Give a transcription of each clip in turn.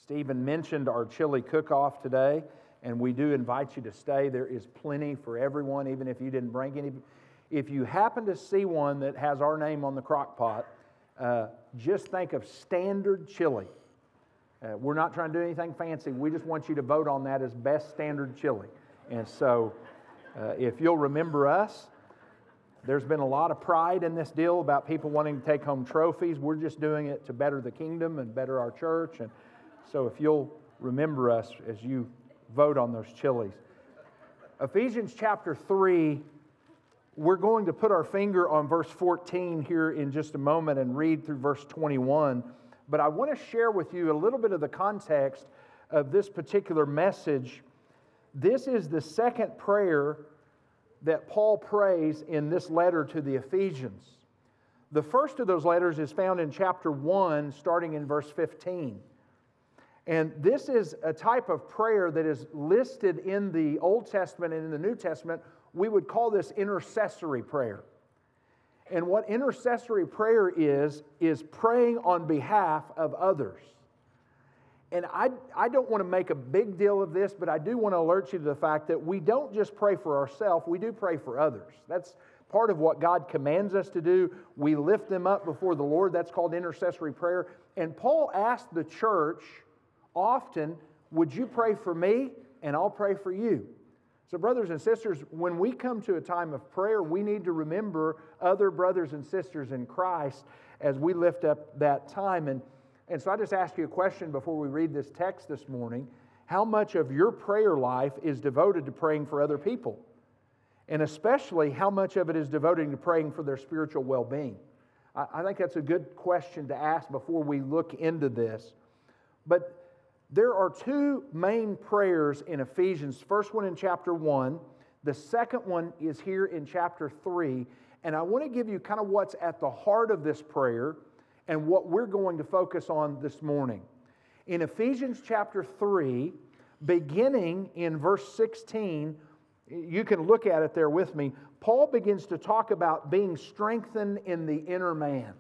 Stephen mentioned our chili cook-off today, and we do invite you to stay. There is plenty for everyone, even if you didn't bring any. If you happen to see one that has our name on the crock pot, just think of standard chili. We're not trying to do anything fancy. We just want you to vote on that as best standard chili. And so, if you'll remember us, there's been a lot of pride in this deal about people wanting to take home trophies. We're just doing it to better the kingdom and better our church. And so if you'll remember us as you vote on those chilies. Ephesians chapter 3, we're going to put our finger on verse 14 here in just a moment and read through verse 21. But I want to share with you a little bit of the context of this particular message. This is the second prayer that Paul prays in this letter to the Ephesians. The first of those letters is found in chapter 1, starting in verse 15. And this is a type of prayer that is listed in the Old Testament and in the New Testament. We would call this intercessory prayer. And what intercessory prayer is praying on behalf of others. And I don't want to make a big deal of this, but I do want to alert you to the fact that we don't just pray for ourselves, we do pray for others. That's part of what God commands us to do. We lift them up before the Lord. That's called intercessory prayer. And Paul asked the church often, would you pray for me and I'll pray for you? So brothers and sisters, when we come to a time of prayer, we need to remember other brothers and sisters in Christ as we lift up that time. And so I just ask you a question before we read this text this morning. How much of your prayer life is devoted to praying for other people? And especially, how much of it is devoted to praying for their spiritual well-being? I think that's a good question to ask before we look into this. But there are two main prayers in Ephesians. First one in chapter 1. The second one is here in chapter 3. And I want to give you kind of what's at the heart of this prayer and what we're going to focus on this morning. In Ephesians chapter 3, beginning in verse 16, you can look at it there with me, Paul begins to talk about being strengthened in the inner man.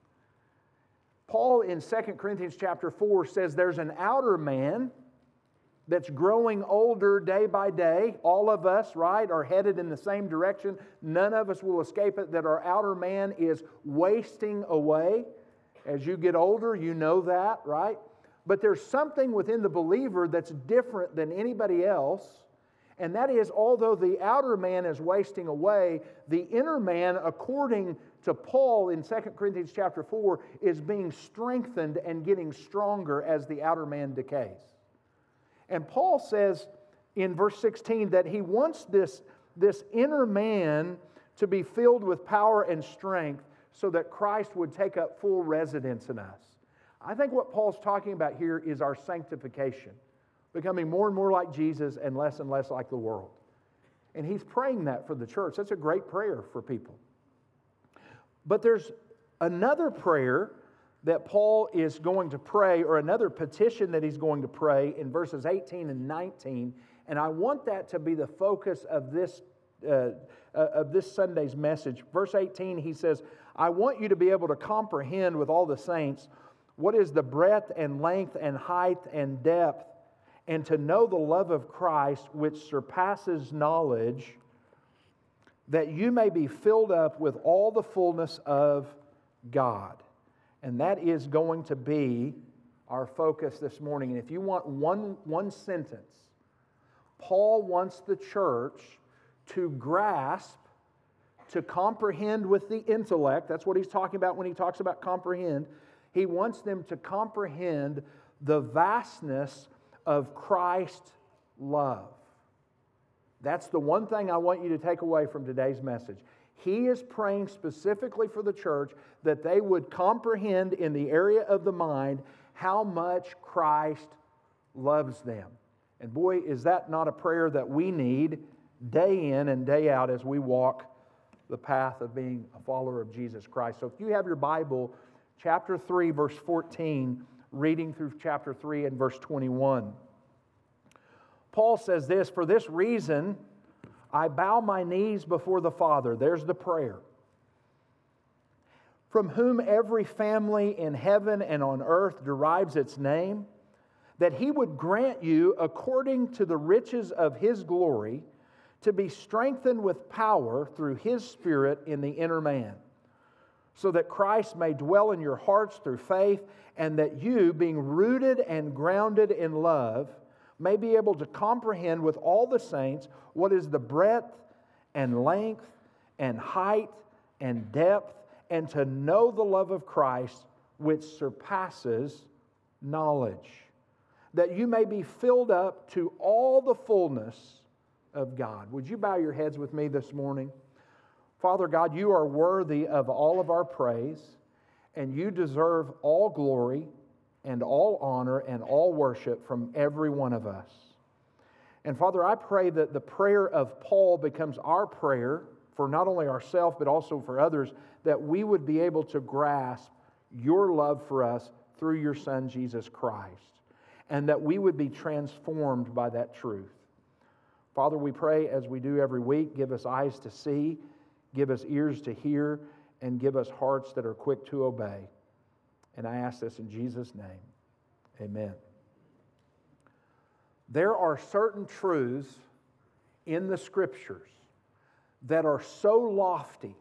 Paul in 2 Corinthians chapter 4 says there's an outer man that's growing older day by day. All of us, right, are headed in the same direction. None of us will escape it, that our outer man is wasting away. As you get older, you know that, right? But there's something within the believer that's different than anybody else. And that is, although the outer man is wasting away, the inner man, according to Paul in 2 Corinthians chapter 4, is being strengthened and getting stronger as the outer man decays. And Paul says in verse 16 that he wants this inner man to be filled with power and strength so that Christ would take up full residence in us. I think what Paul's talking about here is our sanctification, becoming more and more like Jesus and less like the world. And he's praying that for the church. That's a great prayer for people. But there's another prayer that Paul is going to pray, or another petition that he's going to pray in verses 18 and 19. And I want that to be the focus of this Sunday's message. Verse 18, he says, I want you to be able to comprehend with all the saints what is the breadth and length and height and depth, and to know the love of Christ which surpasses knowledge, that you may be filled up with all the fullness of God. And that is going to be our focus this morning. And if you want one sentence, Paul wants the church to grasp, to comprehend with the intellect. That's what he's talking about when he talks about comprehend. He wants them to comprehend the vastness of Christ's love. That's the one thing I want you to take away from today's message. He is praying specifically for the church that they would comprehend in the area of the mind how much Christ loves them. And boy, is that not a prayer that we need day in and day out as we walk the path of being a follower of Jesus Christ. So if you have your Bible, chapter 3, verse 14, reading through chapter 3 and verse 21. Paul says this, for this reason, I bow my knees before the Father. There's the prayer. From whom every family in heaven and on earth derives its name, that He would grant you, according to the riches of His glory, to be strengthened with power through His Spirit in the inner man, so that Christ may dwell in your hearts through faith, and that you, being rooted and grounded in love, may be able to comprehend with all the saints what is the breadth and length and height and depth, and to know the love of Christ which surpasses knowledge, that you may be filled up to all the fullness of God. Would you bow your heads with me this morning? Father God, You are worthy of all of our praise, and You deserve all glory and all honor and all worship from every one of us. And Father, I pray that the prayer of Paul becomes our prayer for not only ourselves but also for others, that we would be able to grasp Your love for us through Your Son, Jesus Christ, and that we would be transformed by that truth. Father, we pray as we do every week, give us eyes to see, give us ears to hear, and give us hearts that are quick to obey. And I ask this in Jesus' name. Amen. There are certain truths in the Scriptures that are so lofty,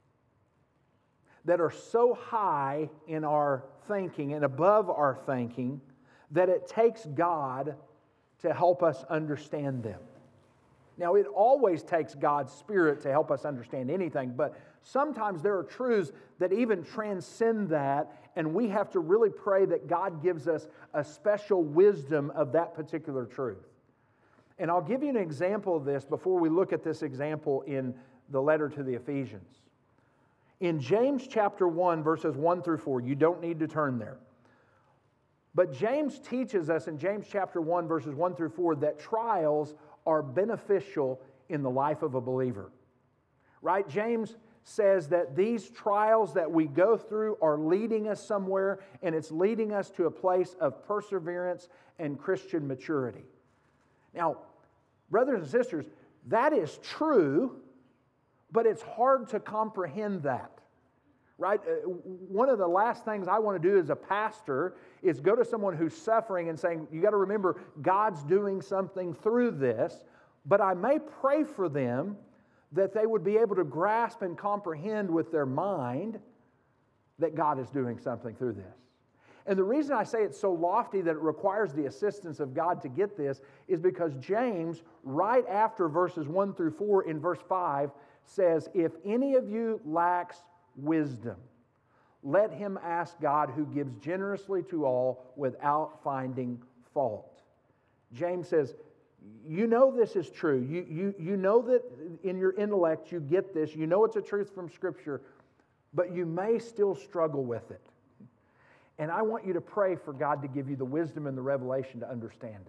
that are so high in our thinking and above our thinking, that it takes God to help us understand them. Now, it always takes God's Spirit to help us understand anything, but sometimes there are truths that even transcend that, and we have to really pray that God gives us a special wisdom of that particular truth. And I'll give you an example of this before we look at this example in the letter to the Ephesians. In James chapter 1, verses 1 through 4, you don't need to turn there. But James teaches us in James chapter 1, verses 1 through 4, that trials are beneficial in the life of a believer. Right? James says that these trials that we go through are leading us somewhere, and it's leading us to a place of perseverance and Christian maturity. Now, brothers and sisters, that is true, but it's hard to comprehend that. Right? One of the last things I want to do as a pastor is go to someone who's suffering and saying, you got to remember, God's doing something through this, but I may pray for them that they would be able to grasp and comprehend with their mind that God is doing something through this. And the reason I say it's so lofty that it requires the assistance of God to get this is because James, right after verses 1 through 4 in verse 5, says, if any of you lacks wisdom, let him ask God, who gives generously to all without finding fault. James says, you know this is true. You know that in your intellect you get this. You know it's a truth from Scripture, but you may still struggle with it. And I want you to pray for God to give you the wisdom and the revelation to understand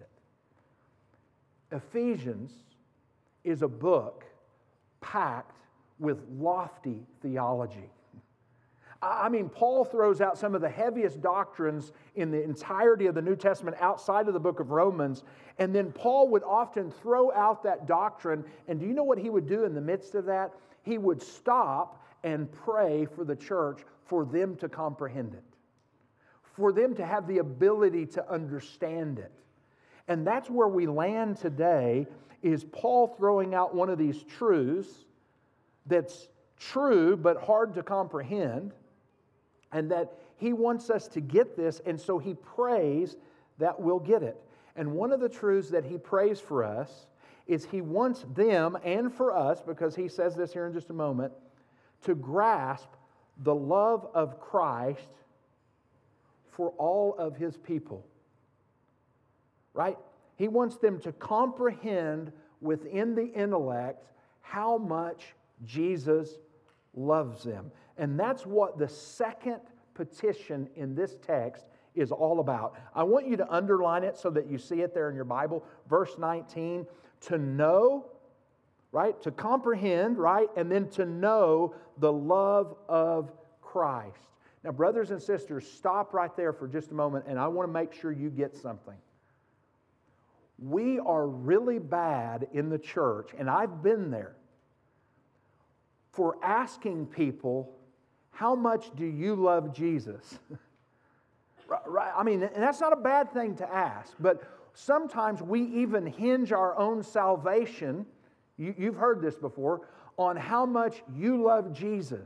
it. Ephesians is a book packed with lofty theology. I mean, Paul throws out some of the heaviest doctrines in the entirety of the New Testament outside of the book of Romans, and then Paul would often throw out that doctrine, and do you know what he would do in the midst of that? He would stop and pray for the church for them to comprehend it, for them to have the ability to understand it. And that's where we land today, is Paul throwing out one of these truths that's true but hard to comprehend, and that he wants us to get this, and so he prays that we'll get it. And one of the truths that he prays for us is he wants them and for us, because he says this here in just a moment, to grasp the love of Christ for all of his people. Right? He wants them to comprehend within the intellect how much Jesus loves them. And that's what the second petition in this text is all about. I want you to underline it so that you see it there in your Bible. Verse 19, to know, right? To comprehend, right? And then to know the love of Christ. Now, brothers and sisters, stop right there for just a moment, and I want to make sure you get something. We are really bad in the church, and I've been there, for asking people, how much do you love Jesus? Right? I mean, and that's not a bad thing to ask, but sometimes we even hinge our own salvation, you've heard this before, on how much you love Jesus.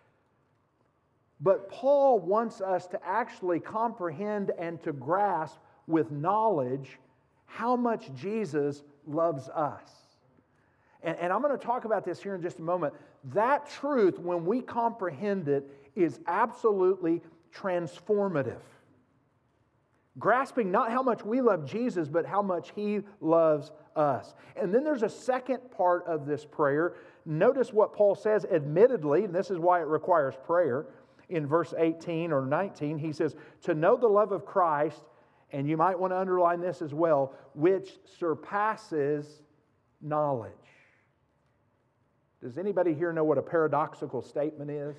But Paul wants us to actually comprehend and to grasp with knowledge how much Jesus loves us. And I'm going to talk about this here in just a moment. That truth, when we comprehend it, is absolutely transformative. Grasping not how much we love Jesus, but how much He loves us. And then there's a second part of this prayer. Notice what Paul says, admittedly, and this is why it requires prayer. In verse 18 or 19, he says, to know the love of Christ, and you might want to underline this as well, which surpasses knowledge. Does anybody here know what a paradoxical statement is?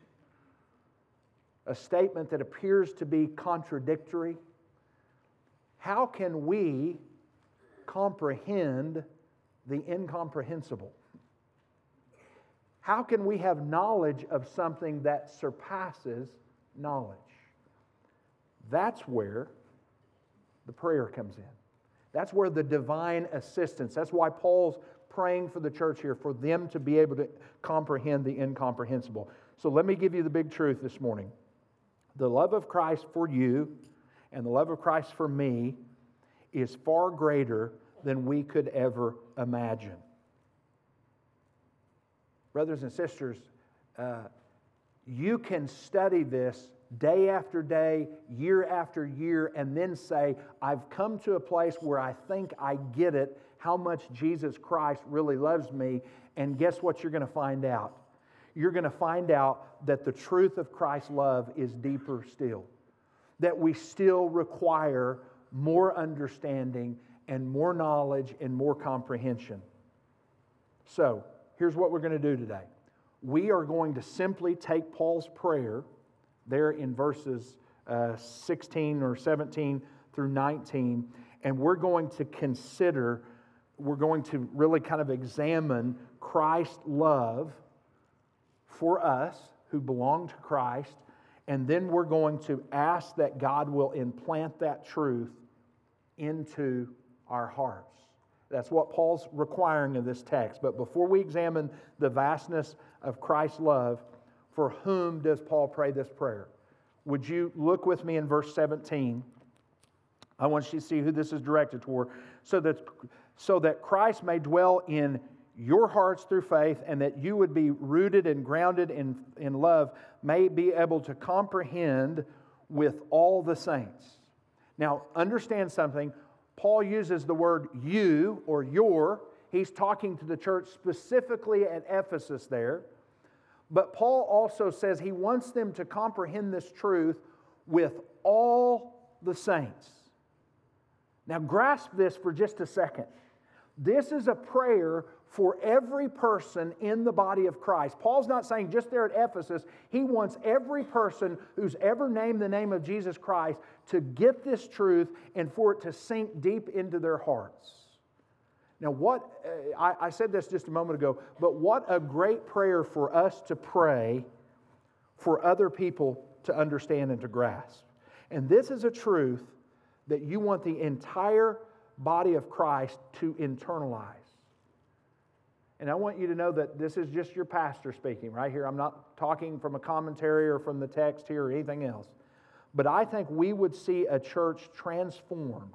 A statement that appears to be contradictory. How can we comprehend the incomprehensible? How can we have knowledge of something that surpasses knowledge? That's where the prayer comes in. That's where the divine assistance, that's why Paul's praying for the church here, for them to be able to comprehend the incomprehensible. So let me give you the big truth this morning. The love of Christ for you and the love of Christ for me is far greater than we could ever imagine. Brothers and sisters, you can study this day after day, year after year, and then say, I've come to a place where I think I get it, how much Jesus Christ really loves me. And guess what you're going to find out? You're going to find out that the truth of Christ's love is deeper still. That we still require more understanding and more knowledge and more comprehension. So, here's what we're going to do today. We are going to simply take Paul's prayer there in verses 16 or 17 through 19, and we're going to really kind of examine Christ's love for us who belong to Christ, and then we're going to ask that God will implant that truth into our hearts. That's what Paul's requiring of this text. But before we examine the vastness of Christ's love, for whom does Paul pray this prayer? Would you look with me in verse 17? I want you to see who this is directed toward. So that Christ may dwell in your hearts through faith, and that you would be rooted and grounded in love, may be able to comprehend with all the saints. Now, understand something. Paul uses the word you or your. He's talking to the church specifically at Ephesus there. But Paul also says he wants them to comprehend this truth with all the saints. Now grasp this for just a second. This is a prayer for every person in the body of Christ. Paul's not saying just there at Ephesus. He wants every person who's ever named the name of Jesus Christ to get this truth and for it to sink deep into their hearts. Now I said this just a moment ago, but what a great prayer for us to pray for other people to understand and to grasp. And this is a truth that you want the entire body of Christ to internalize. And I want you to know that this is just your pastor speaking right here. I'm not talking from a commentary or from the text here or anything else. But I think we would see a church transformed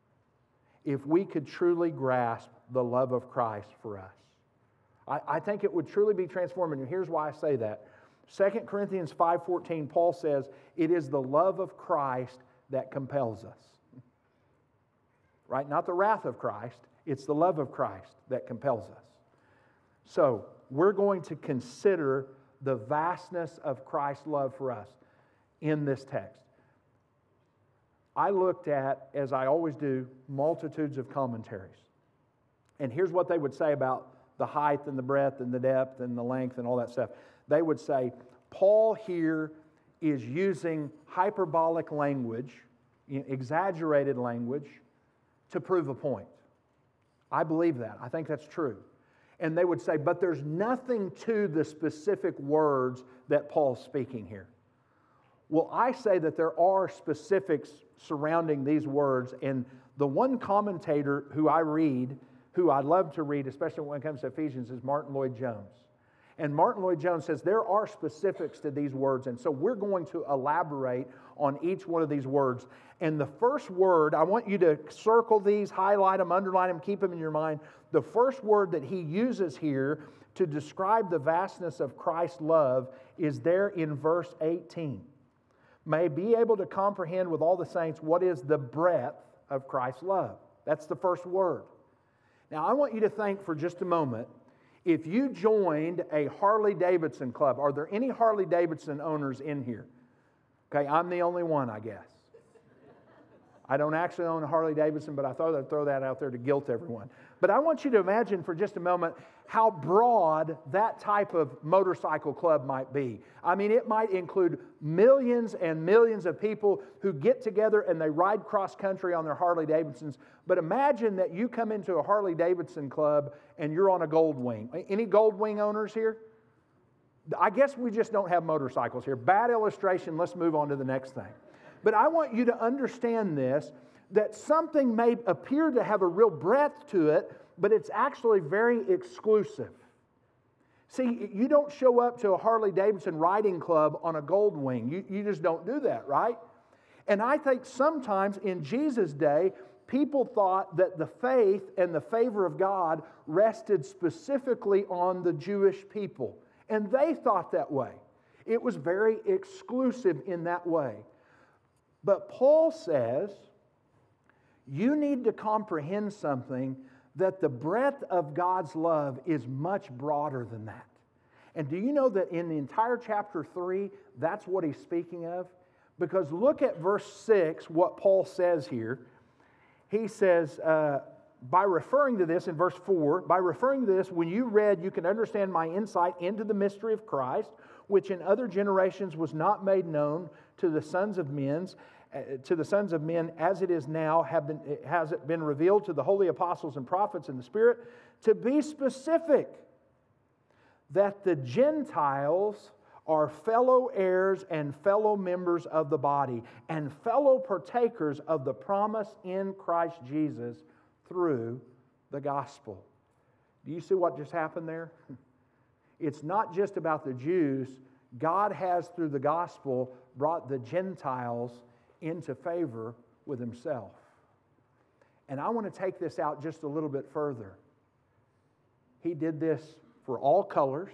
if we could truly grasp the love of Christ for us. I think it would truly be transformative. And here's why I say that. 2 Corinthians 5:14, Paul says, it is the love of Christ that compels us. Right? Not the wrath of Christ. It's the love of Christ that compels us. So, we're going to consider the vastness of Christ's love for us in this text. I looked at, as I always do, multitudes of commentaries. And here's what they would say about the height and the breadth and the depth and the length and all that stuff. They would say, Paul here is using hyperbolic language, exaggerated language, to prove a point. I believe that. I think that's true. And they would say, but there's nothing to the specific words that Paul's speaking here. Well, I say that there are specifics surrounding these words, and the one commentator who I read, who I love to read, especially when it comes to Ephesians, is Martin Lloyd-Jones. And Martin Lloyd-Jones says there are specifics to these words, and so we're going to elaborate on each one of these words. And the first word, I want you to circle these, highlight them, underline them, keep them in your mind. The first word that he uses here to describe the vastness of Christ's love is there in verse 18. May be able to comprehend with all the saints what is the breadth of Christ's love. That's the first word. Now, I want you to think for just a moment, if you joined a Harley-Davidson club, are there any Harley-Davidson owners in here? Okay, I'm the only one, I guess. I don't actually own a Harley-Davidson, but I thought I'd throw that out there to guilt everyone. But I want you to imagine for just a moment how broad that type of motorcycle club might be. I mean, it might include millions and millions of people who get together and they ride cross-country on their Harley-Davidsons. But imagine that you come into a Harley-Davidson club and you're on a Goldwing. Any Goldwing owners here? I guess we just don't have motorcycles here. Bad illustration. Let's move on to the next thing. But I want you to understand this, that something may appear to have a real breadth to it, but it's actually very exclusive. See, you don't show up to a Harley-Davidson riding club on a Goldwing. You just don't do that, right? And I think sometimes in Jesus' day, people thought that the faith and the favor of God rested specifically on the Jewish people. And they thought that way. It was very exclusive in that way. But Paul says, you need to comprehend something, that the breadth of God's love is much broader than that. And do you know that in the entire chapter 3, that's what he's speaking of? Because look at verse 6, what Paul says here. He says, by referring to this in verse 4, by referring to this, when you read, you can understand my insight into the mystery of Christ, which in other generations was not made known to the sons of men, as it is now, has it been revealed to the holy apostles and prophets in the Spirit, to be specific, that the Gentiles are fellow heirs and fellow members of the body, and fellow partakers of the promise in Christ Jesus through the gospel. Do you see what just happened there? It's not just about the Jews. God has, through the gospel, brought the Gentiles into favor with Himself. And I want to take this out just a little bit further. He did this for all colors.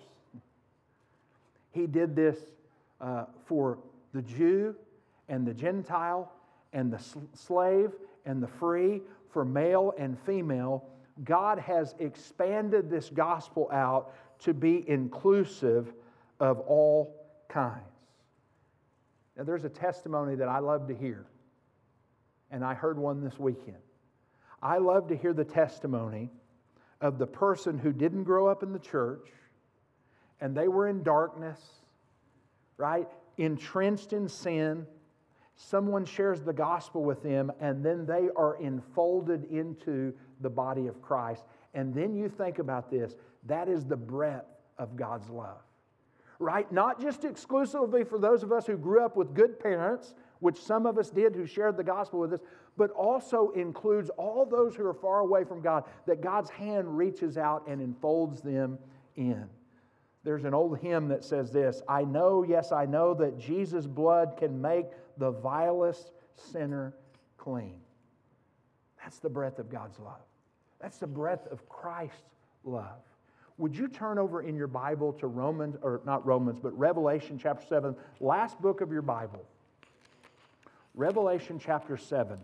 He did this for the Jew and the Gentile and the slave and the free, for male and female. God has expanded this gospel out to be inclusive of all kinds. Now, there's a testimony that I love to hear, and I heard one this weekend. I love to hear the testimony of the person who didn't grow up in the church, and they were in darkness, right? Entrenched in sin. Someone shares the gospel with them, and then they are enfolded into the body of Christ. And then you think about this. That is the breadth of God's love. Right? Not just exclusively for those of us who grew up with good parents, which some of us did who shared the gospel with us, but also includes all those who are far away from God, that God's hand reaches out and enfolds them in. There's an old hymn that says this, I know, yes, I know that Jesus' blood can make the vilest sinner clean. That's the breadth of God's love. That's the breadth of Christ's love. Would you turn over in your Bible to Revelation chapter 7, last book of your Bible. Revelation chapter 7.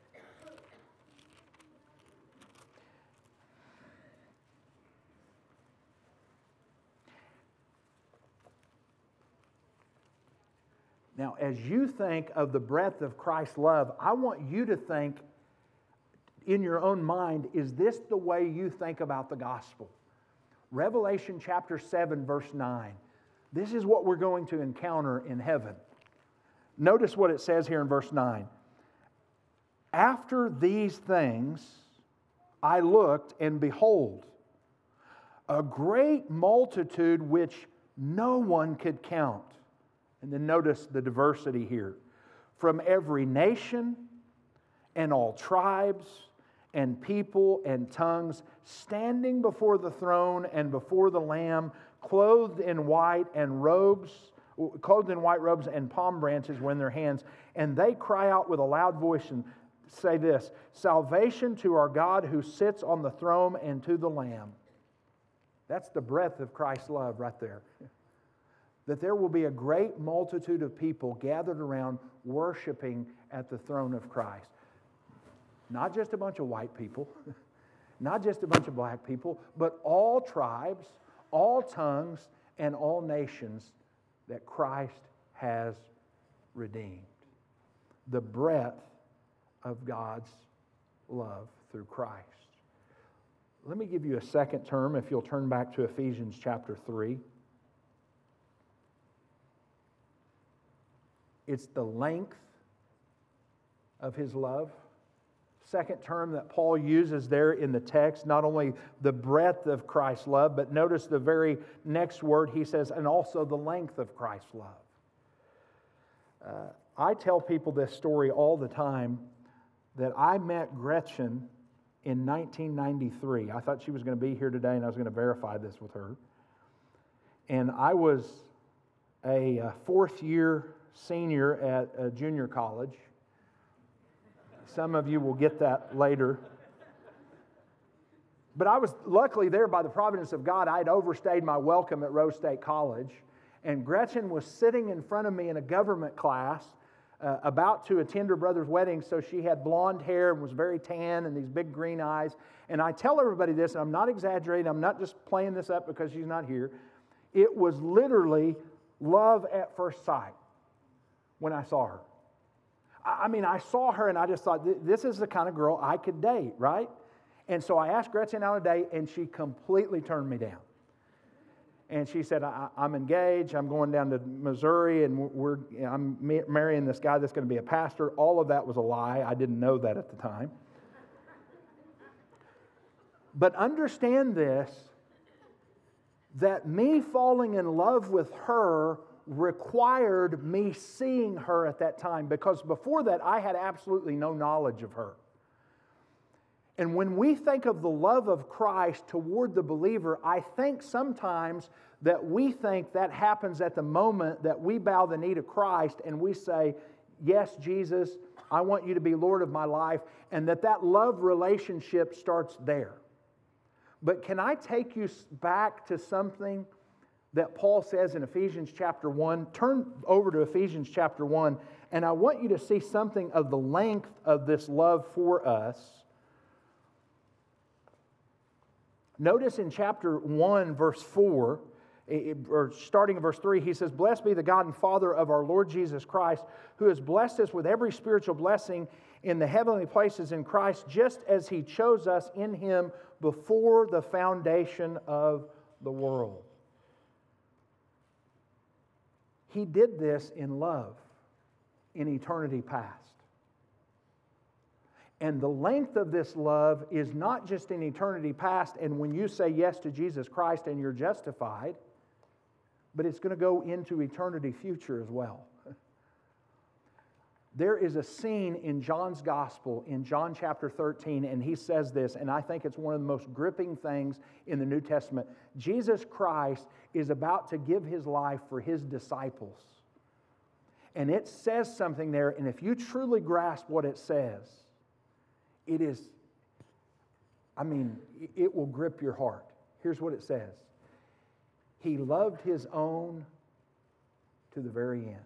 Now, as you think of the breadth of Christ's love, I want you to think in your own mind, is this the way you think about the gospel? Revelation chapter 7, verse 9. This is what we're going to encounter in heaven. Notice what it says here in verse 9. After these things, I looked, and behold, a great multitude which no one could count. And then notice the diversity here. From every nation and all tribes and people and tongues, standing before the throne and before the Lamb, clothed in white robes and palm branches were in their hands. And they cry out with a loud voice and say this, "Salvation to our God who sits on the throne and to the Lamb." That's the breadth of Christ's love right there. That there will be a great multitude of people gathered around worshiping at the throne of Christ. Not just a bunch of white people, not just a bunch of black people, but all tribes, all tongues, and all nations that Christ has redeemed. The breadth of God's love through Christ. Let me give you a second term, if you'll turn back to Ephesians chapter 3. It's the length of His love. Second term that Paul uses there in the text, not only the breadth of Christ's love, but notice the very next word he says, and also the length of Christ's love. I tell people this story all the time, that I met Gretchen in 1993. I thought she was going to be here today, and I was going to verify this with her. And I was a fourth-year senior at a junior college. Some of you will get that later. But I was luckily there by the providence of God. I had overstayed my welcome at Rose State College. And Gretchen was sitting in front of me in a government class about to attend her brother's wedding. So she had blonde hair and was very tan and these big green eyes. And I tell everybody this, and I'm not exaggerating. I'm not just playing this up because she's not here. It was literally love at first sight when I saw her. I mean, I saw her and I just thought, this is the kind of girl I could date, right? And so I asked Gretchen out on a date, and she completely turned me down. And she said, I'm engaged, I'm going down to Missouri, and I'm marrying this guy that's going to be a pastor. All of that was a lie. I didn't know that at the time. But understand this, that me falling in love with her required me seeing her at that time, because before that I had absolutely no knowledge of her. And when we think of the love of Christ toward the believer, I think sometimes that we think that happens at the moment that we bow the knee to Christ and we say, "Yes, Jesus, I want you to be Lord of my life," and that love relationship starts there. But can I take you back to something that Paul says in Ephesians chapter 1. Turn over to Ephesians chapter 1, and I want you to see something of the length of this love for us. Notice in chapter 1, verse 4, or starting in verse 3, he says, "Blessed be the God and Father of our Lord Jesus Christ, who has blessed us with every spiritual blessing in the heavenly places in Christ, just as He chose us in Him before the foundation of the world." He did this in love in eternity past. And the length of this love is not just in eternity past and when you say yes to Jesus Christ and you're justified, but it's going to go into eternity future as well. There is a scene in John's Gospel, in John chapter 13, and he says this, and I think it's one of the most gripping things in the New Testament. Jesus Christ is about to give His life for His disciples. And it says something there, and if you truly grasp what it says, it will grip your heart. Here's what it says. He loved His own to the very end.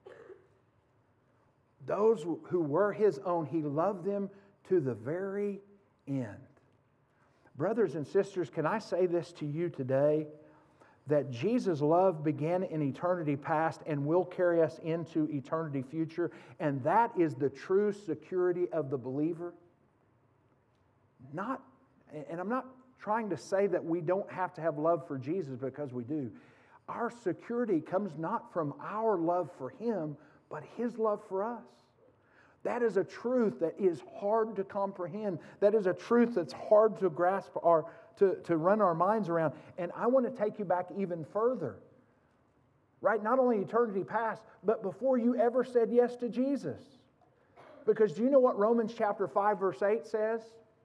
Those who were His own, He loved them to the very end. Brothers and sisters, can I say this to you today? That Jesus' love began in eternity past and will carry us into eternity future. And that is the true security of the believer. And I'm not trying to say that we don't have to have love for Jesus, because we do. Our security comes not from our love for Him, but His love for us. That is a truth that is hard to comprehend. That is a truth that's hard to grasp or to run our minds around. And I want to take you back even further. right? Not only eternity past, but before you ever said yes to Jesus. Because do you know what Romans chapter 5 verse 8 says?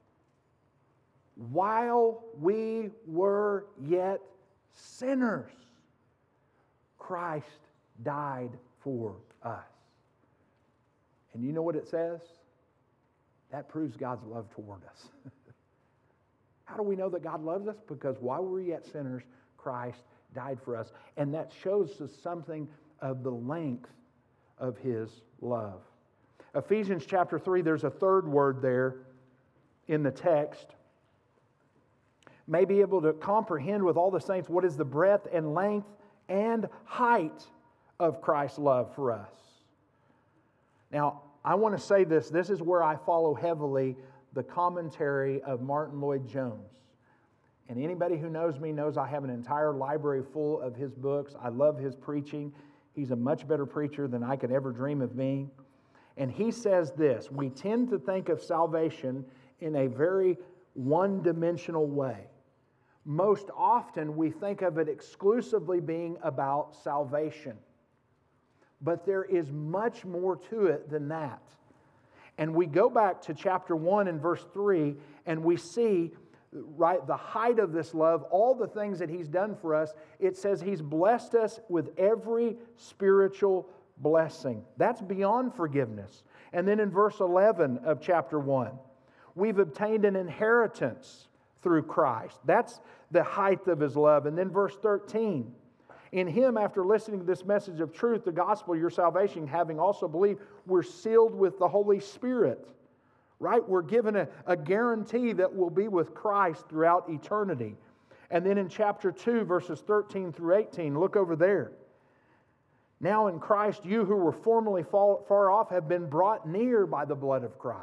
While we were yet sinners, Christ died for us. And you know what it says? That proves God's love toward us. How do we know that God loves us? Because while we were yet sinners, Christ died for us. And that shows us something of the length of His love. Ephesians chapter 3, there's a third word there in the text. May be able to comprehend with all the saints what is the breadth and length and height of Christ's love for us. Now, I want to say this. This is where I follow heavily the commentary of Martin Lloyd-Jones. And anybody who knows me knows I have an entire library full of his books. I love his preaching. He's a much better preacher than I could ever dream of being. And he says this: we tend to think of salvation in a very one-dimensional way. Most often we think of it exclusively being about salvation. But there is much more to it than that. And we go back to chapter 1 and verse 3, and we see, right, the height of this love, all the things that He's done for us. It says He's blessed us with every spiritual blessing. That's beyond forgiveness. And then in verse 11 of chapter 1, we've obtained an inheritance through Christ. That's the height of His love. And then verse 13, in Him, after listening to this message of truth, the gospel, your salvation, having also believed, we're sealed with the Holy Spirit. Right? We're given a guarantee that we'll be with Christ throughout eternity. And then in chapter 2, verses 13 through 18, look over there. Now in Christ, you who were formerly far off have been brought near by the blood of Christ.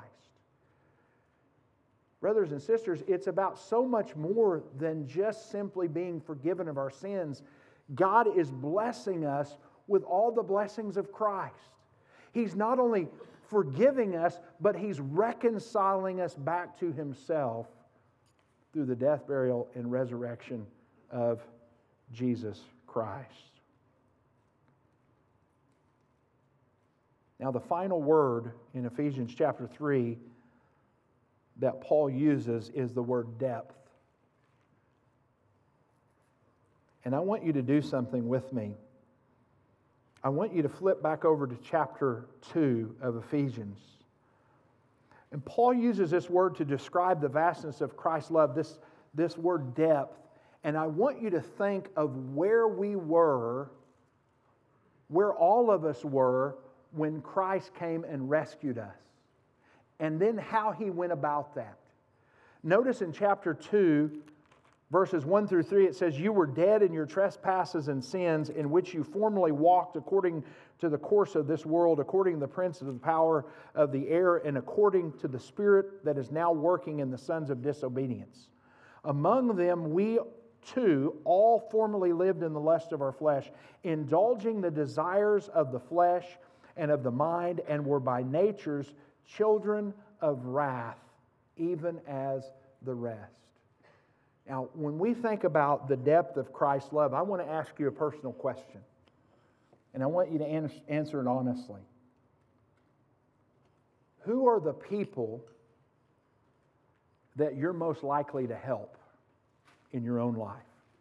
Brothers and sisters, it's about so much more than just simply being forgiven of our sins. God is blessing us with all the blessings of Christ. He's not only forgiving us, but He's reconciling us back to Himself through the death, burial, and resurrection of Jesus Christ. Now, the final word in Ephesians chapter 3 that Paul uses is the word depth. And I want you to do something with me. I want you to flip back over to chapter 2 of Ephesians. And Paul uses this word to describe the vastness of Christ's love, this word depth. And I want you to think of where we were, where all of us were when Christ came and rescued us. And then how He went about that. Notice in chapter 2, verses 1 through 3, it says, you were dead in your trespasses and sins in which you formerly walked according to the course of this world, according to the prince of the power of the air, and according to the spirit that is now working in the sons of disobedience. Among them we too all formerly lived in the lust of our flesh, indulging the desires of the flesh and of the mind, and were by natures children of wrath, even as the rest. Now, when we think about the depth of Christ's love, I want to ask you a personal question. And I want you to answer it honestly. Who are the people that you're most likely to help in your own life?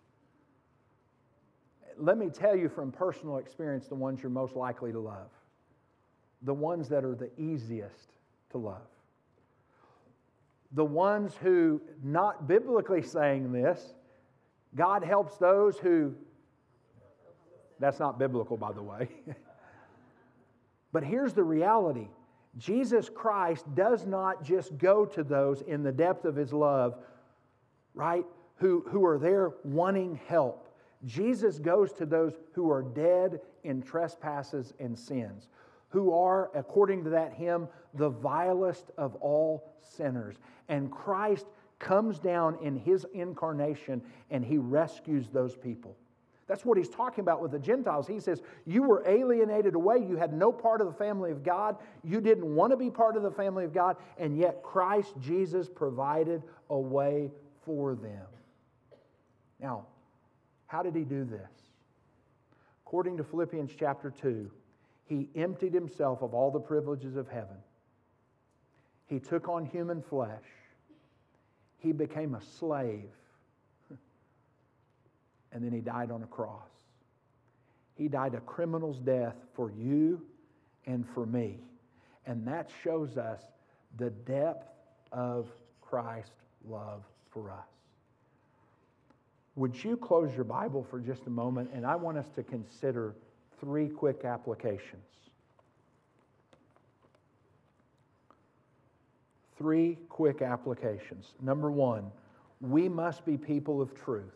Let me tell you from personal experience the ones you're most likely to love. The ones that are the easiest to love. The ones who, not biblically saying this, God helps those who, that's not biblical, by the way. But here's the reality. Jesus Christ does not just go to those in the depth of His love, right, who are there wanting help. Jesus goes to those who are dead in trespasses and sins, who are, according to that hymn, the vilest of all sinners. And Christ comes down in His incarnation and He rescues those people. That's what He's talking about with the Gentiles. He says, you were alienated away. You had no part of the family of God. You didn't want to be part of the family of God. And yet Christ Jesus provided a way for them. Now, how did He do this? according to Philippians chapter 2, He emptied Himself of all the privileges of heaven. He took on human flesh. He became a slave. And then He died on a cross. He died a criminal's death for you and for me. And that shows us the depth of Christ's love for us. Would you close your Bible for just a moment? And I want us to consider 3 quick applications. 3 quick applications. Number 1, we must be people of truth.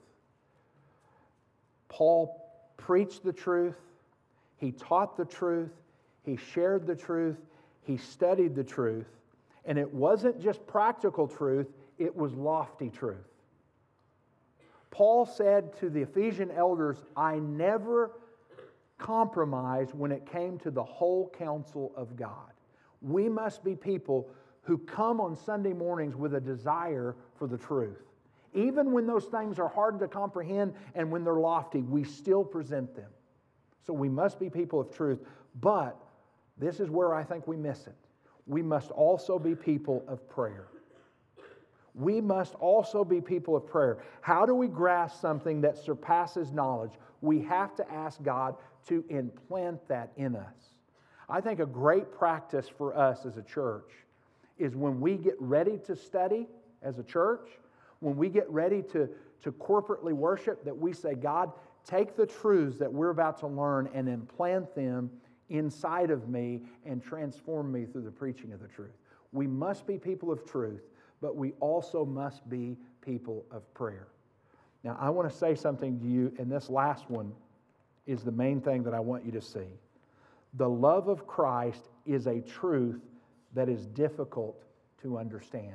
Paul preached the truth. He taught the truth. He shared the truth. He studied the truth. And it wasn't just practical truth, it was lofty truth. Paul said to the Ephesian elders, I never compromised when it came to the whole counsel of God. We must be people who come on Sunday mornings with a desire for the truth. Even when those things are hard to comprehend and when they're lofty, we still present them. So we must be people of truth. But this is where I think we miss it. We must also be people of prayer. We must also be people of prayer. How do we grasp something that surpasses knowledge? We have to ask God to implant that in us. I think a great practice for us as a church is when we get ready to study as a church, when we get ready to corporately worship, that we say, God, take the truths that we're about to learn and implant them inside of me and transform me through the preaching of the truth. We must be people of truth, but we also must be people of prayer. Now, I want to say something to you, and this last one is the main thing that I want you to see. The love of Christ is a truth that is difficult to understand.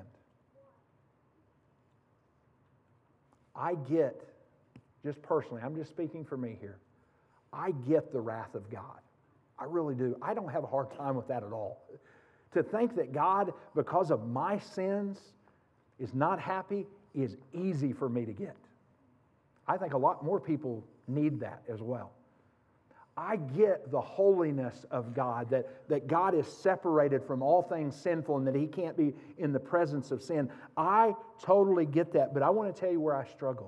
I get, just personally, I'm just speaking for me here, I get the wrath of God. I really do. I don't have a hard time with that at all. To think that God, because of my sins, is not happy is easy for me to get. I think a lot more people need that as well. I get the holiness of God, that God is separated from all things sinful and that He can't be in the presence of sin. I totally get that, but I want to tell you where I struggle.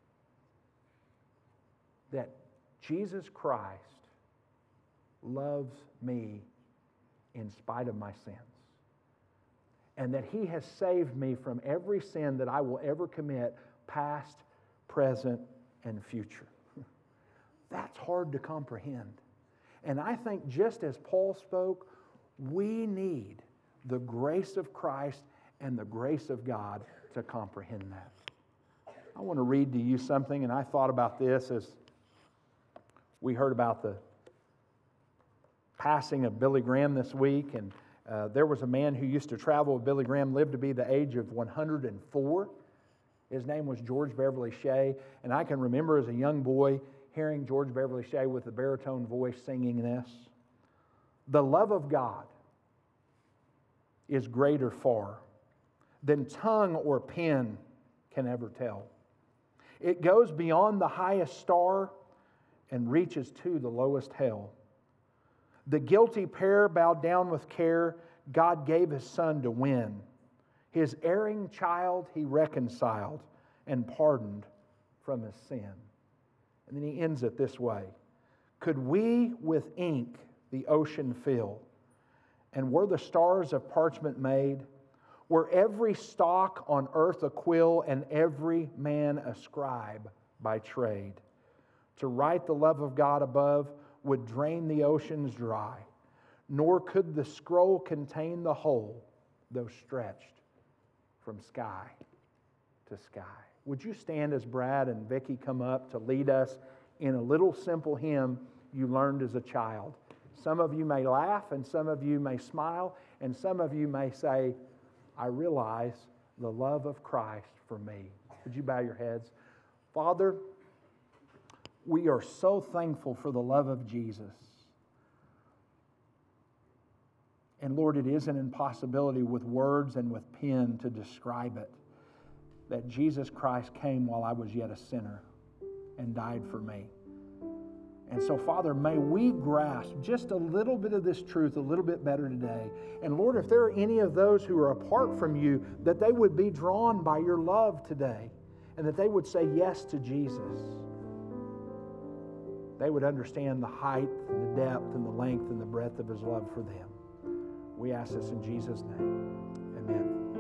That Jesus Christ loves me in spite of my sins. And that He has saved me from every sin that I will ever commit, past, present, and future. That's hard to comprehend. And I think just as Paul spoke, we need the grace of Christ and the grace of God to comprehend that. I want to read to you something, and I thought about this as we heard about the passing of Billy Graham this week. And there was a man who used to travel with Billy Graham, lived to be the age of 104. His name was George Beverly Shea. And I can remember as a young boy hearing George Beverly Shea with a baritone voice singing this. The love of God is greater far than tongue or pen can ever tell. It goes beyond the highest star and reaches to the lowest hell. The guilty pair bowed down with care. God gave His Son to win. His erring child He reconciled and pardoned from his sin. And then he ends it this way. Could we with ink the ocean fill, and were the stars of parchment made, were every stalk on earth a quill, and every man a scribe by trade, to write the love of God above would drain the oceans dry, nor could the scroll contain the whole, though stretched from sky to sky. Would you stand as Brad and Vicki come up to lead us in a little simple hymn you learned as a child? Some of you may laugh, and some of you may smile, and some of you may say, I realize the love of Christ for me. Would you bow your heads? Father, we are so thankful for the love of Jesus. And Lord, it is an impossibility with words and with pen to describe it, that Jesus Christ came while I was yet a sinner and died for me. And so, Father, may we grasp just a little bit of this truth a little bit better today. And Lord, if there are any of those who are apart from you, that they would be drawn by your love today, and that they would say yes to Jesus. They would understand the height and the depth and the length and the breadth of his love for them. We ask this in Jesus' name. Amen.